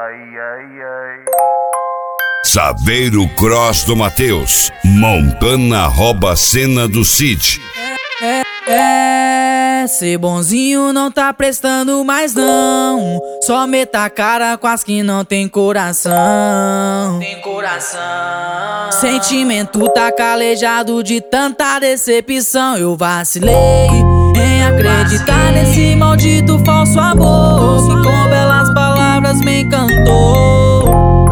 Ai, ai, ai. Saveiro Cross do Matheus. Montana rouba a cena do Cid. Ser bonzinho não tá prestando mais não. Só meta a cara com as que não tem coração. Sentimento tá calejado de tanta decepção. Eu vacilei em acreditar nesse maldito falso amor que com belas palavras me encantou.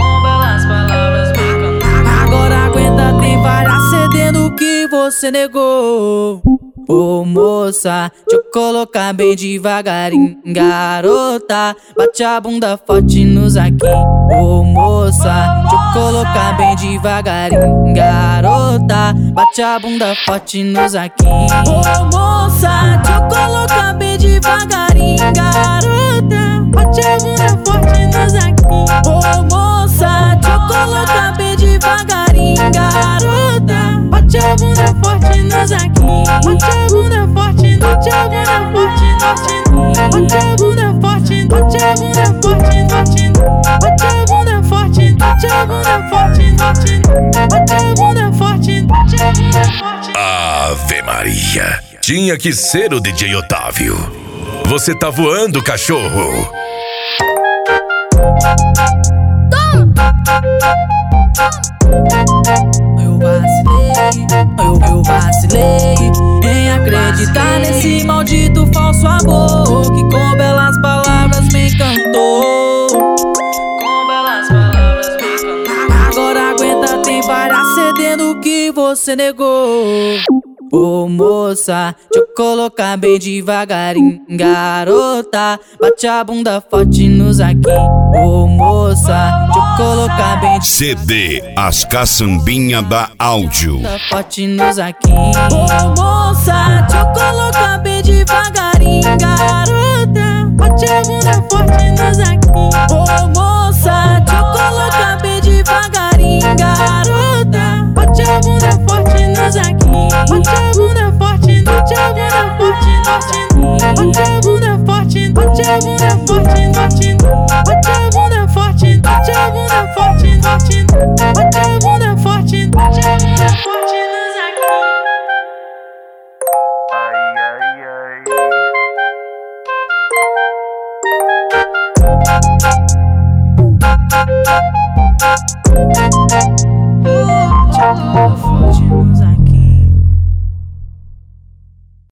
Agora aguenta, tem várias cedendo que você negou. Ô moça, deixa eu colocar bem devagarinho. Garota, bate a bunda forte nos aqui. Ô moça, deixa eu colocar bem devagarinho. Garota, bate a bunda forte nos aqui. Ô moça, deixa eu colocar bem devagarinho. Garota, bate a bunda forte nos aqui. Ô moça, deixa eu colocar bem devagarinho. Garota, bate a bunda forte nos aqui. Bate a bunda forte, bate a bunda forte, bate a bunda forte, bate a bunda forte, bate a bunda forte, bate a bunda forte, bate a bunda forte, bate a bunda forte. Ave Maria, tinha que ser o DJ Otávio. Você tá voando, cachorro. Eu vacilei em acreditar nesse maldito falso amor que com belas palavras me encantou. Agora aguenta, tem várias cedendo que você negou. Ô moça, deixa eu colocar bem devagarinho. Garota, bate a bunda forte nos aqui. Ô moça, deixa eu colocar bem CD As Caçambinha da Áudio. forte nos aqui. Ô moça, deixa eu colocar bem devagarinho. Garota, bate a bunda forte nos aqui. Ô moça, deixa eu colocar bem devagarinho. Garota, bate a bunda forte nos aqui. Bate a bunda forte, bate a bunda forte, bate a bunda forte, bate a bunda forte, bate a bunda forte, bate a bunda forte, bate a bunda forte, bate a bunda forte nos aqui. Ai, ai, ai. Bate a bunda forte nos aqui.